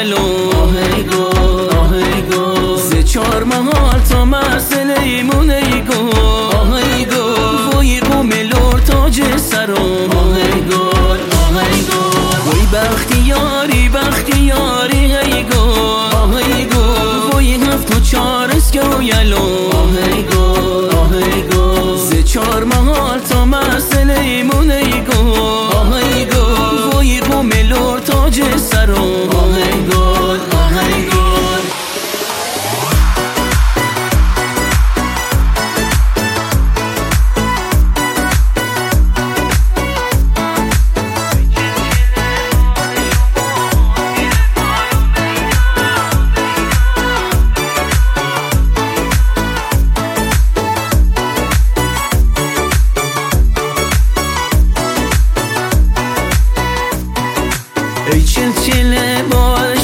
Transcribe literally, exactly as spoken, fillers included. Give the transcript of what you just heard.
یلو آهی گل آهی گل سه چار محال تا مسئله ایمون ای گل آهی گل وای قوم لور تاج سرم آهی گل آهی گل وای بختیاری بختیاری ای گل آهی گل وای هفت و چار اسکو یلو آهی گل آهی گل سه چار محال تا مسئله ایمون ای گل آهی گل وای قوم لور تاج سرم آهی گل آهی گل ای چل چله بال